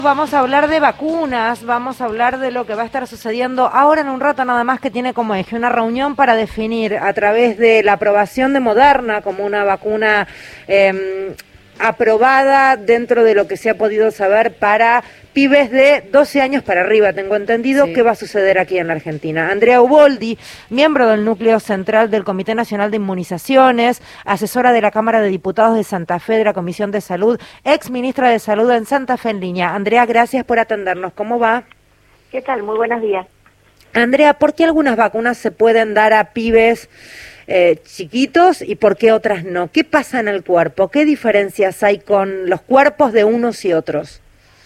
Vamos a hablar de vacunas, vamos a hablar de lo que va a estar sucediendo ahora en un rato nada más, que tiene como eje una reunión para definir a través de la aprobación de Moderna como una vacuna aprobada dentro de lo que se ha podido saber para pibes de 12 años para arriba, tengo entendido. Sí. ¿Qué va a suceder aquí en la Argentina? Andrea Uboldi, miembro del núcleo central del Comité Nacional de Inmunizaciones, asesora de la Cámara de Diputados de Santa Fe de la Comisión de Salud, ex ministra de Salud en Santa Fe en línea. Andrea, gracias por atendernos. ¿Cómo va? ¿Qué tal? Muy buenos días. Andrea, ¿por qué algunas vacunas se pueden dar a pibes chiquitos y por qué otras no? ¿Qué pasa en el cuerpo? ¿Qué diferencias hay con los cuerpos de unos y otros?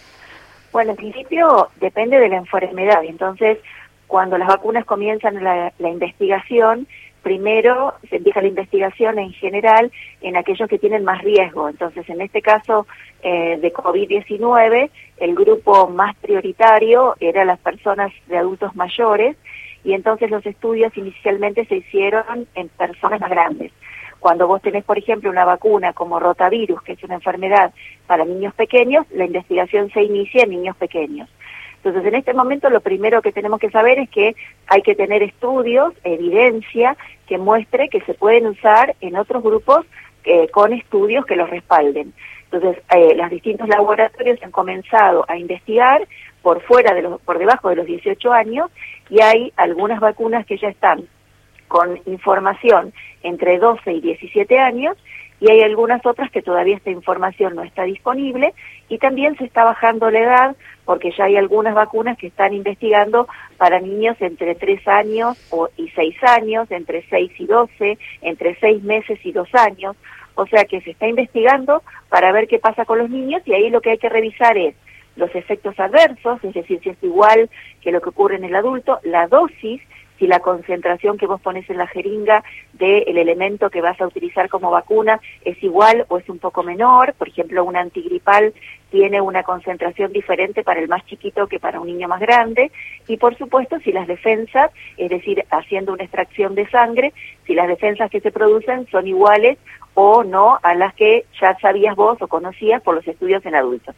Bueno, en principio depende de la enfermedad. Entonces, cuando las vacunas comienzan la investigación, primero se empieza la investigación en general en aquellos que tienen más riesgo. Entonces, en este caso de COVID-19, el grupo más prioritario era las personas de adultos mayores, y entonces los estudios inicialmente se hicieron en personas más grandes. Cuando vos tenés, por ejemplo, una vacuna como rotavirus, que es una enfermedad para niños pequeños, la investigación se inicia en niños pequeños. Entonces, en este momento lo primero que tenemos que saber es que hay que tener estudios, evidencia, que muestre que se pueden usar en otros grupos con estudios que los respalden. Entonces, los distintos laboratorios han comenzado a investigar por debajo de los 18 años, y hay algunas vacunas que ya están con información entre 12 y 17 años, y hay algunas otras que todavía esta información no está disponible, y también se está bajando la edad, porque ya hay algunas vacunas que están investigando para niños entre 3 años y 6 años, entre 6 y 12, entre 6 meses y 2 años, o sea que se está investigando para ver qué pasa con los niños, y ahí lo que hay que revisar es los efectos adversos, es decir, si es igual que lo que ocurre en el adulto, la dosis, si la concentración que vos pones en la jeringa del elemento que vas a utilizar como vacuna es igual o es un poco menor. Por ejemplo, un antigripal tiene una concentración diferente para el más chiquito que para un niño más grande, y por supuesto si las defensas, es decir, haciendo una extracción de sangre, si las defensas que se producen son iguales o no a las que ya sabías vos o conocías por los estudios en adultos.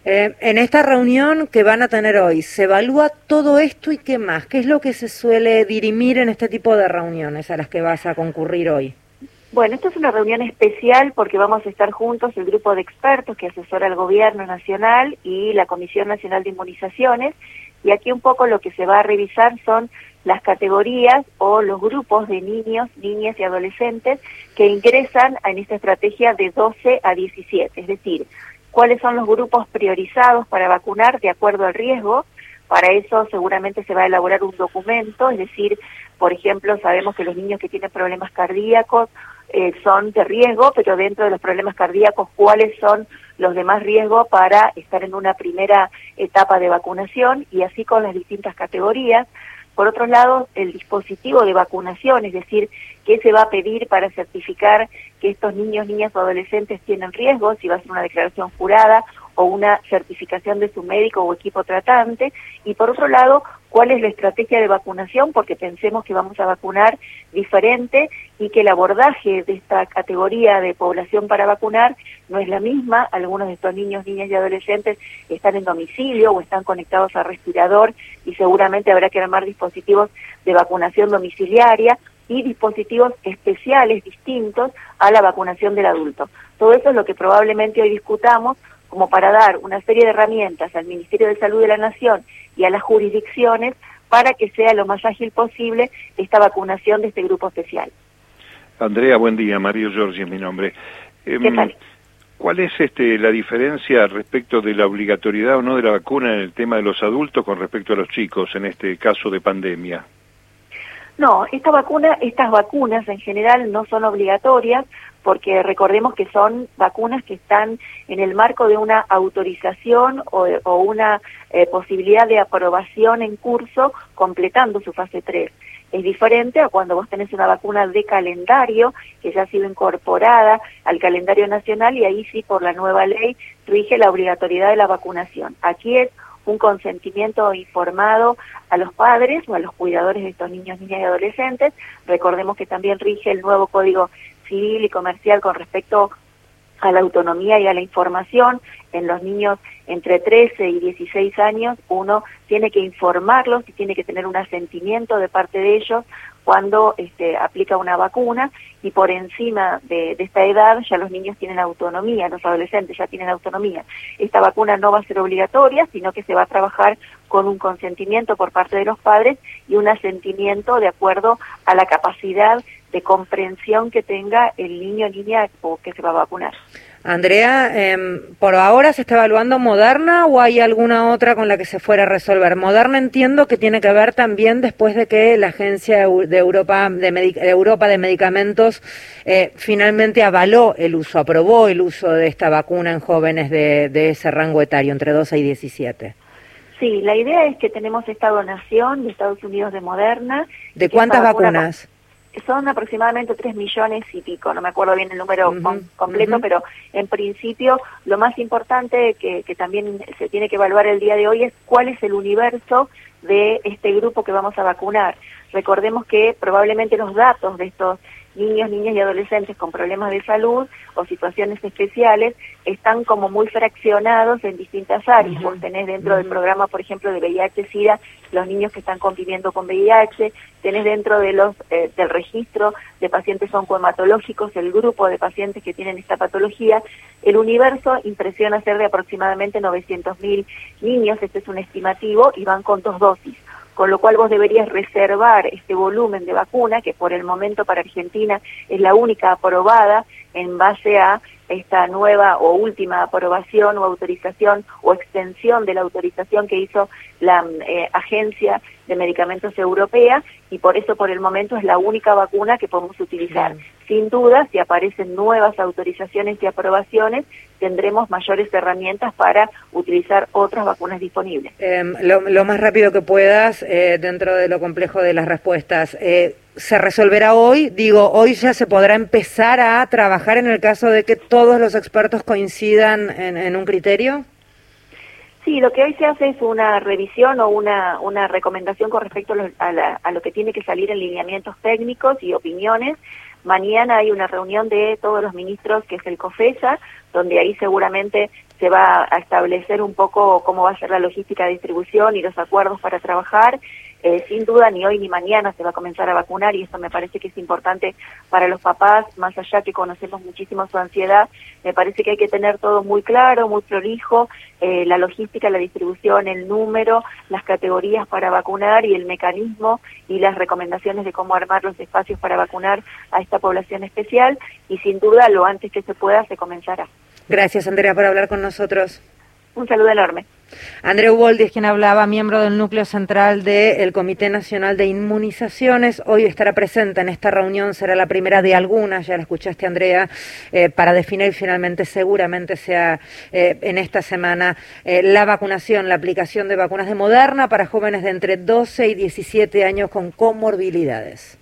En esta reunión que van a tener hoy, ¿se evalúa todo esto y qué más? ¿Qué es lo que se suele dirimir en este tipo de reuniones a las que vas a concurrir hoy? Bueno, esta es una reunión especial porque vamos a estar juntos el grupo de expertos que asesora al Gobierno Nacional y la Comisión Nacional de Inmunizaciones, y aquí un poco lo que se va a revisar son las categorías o los grupos de niños, niñas y adolescentes que ingresan en esta estrategia de 12 a 17, es decir, cuáles son los grupos priorizados para vacunar de acuerdo al riesgo. Para eso seguramente se va a elaborar un documento, es decir, por ejemplo, sabemos que los niños que tienen problemas cardíacos son de riesgo, pero dentro de los problemas cardíacos, ¿cuáles son los de más riesgo para estar en una primera etapa de vacunación? Y así con las distintas categorías. Por otro lado, el dispositivo de vacunación, es decir, qué se va a pedir para certificar que estos niños, niñas o adolescentes tienen riesgo, si va a ser una declaración jurada o una certificación de su médico o equipo tratante. Y por otro lado, cuál es la estrategia de vacunación, porque pensemos que vamos a vacunar diferente y que el abordaje de esta categoría de población para vacunar no es la misma. Algunos de estos niños, niñas y adolescentes están en domicilio o están conectados a respirador, y seguramente habrá que armar dispositivos de vacunación domiciliaria y dispositivos especiales distintos a la vacunación del adulto. Todo eso es lo que probablemente hoy discutamos, como para dar una serie de herramientas al Ministerio de Salud de la Nación y a las jurisdicciones para que sea lo más ágil posible esta vacunación de este grupo especial. Andrea, buen día. Mario Giorgi es mi nombre. ¿Qué tal? ¿Cuál es la diferencia respecto de la obligatoriedad o no de la vacuna en el tema de los adultos con respecto a los chicos en este caso de pandemia? No, estas vacunas en general no son obligatorias, porque recordemos que son vacunas que están en el marco de una autorización o una posibilidad de aprobación en curso completando su fase 3. Es diferente a cuando vos tenés una vacuna de calendario que ya ha sido incorporada al calendario nacional, y ahí sí por la nueva ley rige la obligatoriedad de la vacunación. Aquí es un consentimiento informado a los padres o a los cuidadores de estos niños, niñas y adolescentes. Recordemos que también rige el nuevo Código Civil y Comercial con respecto a la autonomía y a la información. En los niños entre 13 y 16 años uno tiene que informarlos y tiene que tener un asentimiento de parte de ellos cuando aplica una vacuna, y por encima de esta edad ya los niños tienen autonomía, los adolescentes ya tienen autonomía. Esta vacuna no va a ser obligatoria, sino que se va a trabajar con un consentimiento por parte de los padres y un asentimiento de acuerdo a la capacidad de comprensión que tenga el niño o niña que se va a vacunar. Andrea, ¿por ahora se está evaluando Moderna o hay alguna otra con la que se fuera a resolver? Moderna entiendo que tiene que ver también después de que la Agencia de Europa de Medicamentos finalmente avaló el uso, aprobó el uso de esta vacuna en jóvenes de ese rango etario, entre 12 y 17. Sí, la idea es que tenemos esta donación de Estados Unidos de Moderna. ¿De cuántas vacunas? Son aproximadamente 3 millones y pico, no me acuerdo bien el número completo, pero en principio lo más importante que también se tiene que evaluar el día de hoy es cuál es el universo de este grupo que vamos a vacunar. Recordemos que probablemente los datos de estos niños, niñas y adolescentes con problemas de salud o situaciones especiales están como muy fraccionados en distintas áreas. Vos tenés dentro del programa, por ejemplo, de VIH-Sida, los niños que están conviviendo con VIH, tenés dentro de los del registro de pacientes oncohematológicos el grupo de pacientes que tienen esta patología. El universo impresiona ser de aproximadamente 900.000 niños, este es un estimativo, y van con 2 dosis. Con lo cual vos deberías reservar este volumen de vacuna, que por el momento para Argentina es la única aprobada en base a esta nueva o última aprobación o autorización o extensión de la autorización que hizo la Agencia de Medicamentos Europea, y por eso por el momento es la única vacuna que podemos utilizar. Sin duda, si aparecen nuevas autorizaciones y aprobaciones, tendremos mayores herramientas para utilizar otras vacunas disponibles. Lo más rápido que puedas, dentro de lo complejo de las respuestas, ¿se resolverá hoy? Digo, ¿hoy ya se podrá empezar a trabajar en el caso de que todos los expertos coincidan en un criterio? Sí, lo que hoy se hace es una revisión o una recomendación con respecto a lo que tiene que salir en lineamientos técnicos y opiniones. Mañana hay una reunión de todos los ministros, que es el COFESA, donde ahí seguramente se va a establecer un poco cómo va a ser la logística de distribución y los acuerdos para trabajar. Sin duda, ni hoy ni mañana se va a comenzar a vacunar, y eso me parece que es importante para los papás, más allá que conocemos muchísimo su ansiedad. Me parece que hay que tener todo muy claro, muy prolijo, la logística, la distribución, el número, las categorías para vacunar y el mecanismo y las recomendaciones de cómo armar los espacios para vacunar a esta población especial, y sin duda lo antes que se pueda se comenzará. Gracias, Andrea, por hablar con nosotros. Un saludo enorme. Andrea Uboldi es quien hablaba, miembro del núcleo central del Comité Nacional de Inmunizaciones. Hoy estará presente en esta reunión, será la primera de algunas, ya la escuchaste, Andrea, para definir finalmente, seguramente sea en esta semana, la vacunación, la aplicación de vacunas de Moderna para jóvenes de entre 12 y 17 años con comorbilidades.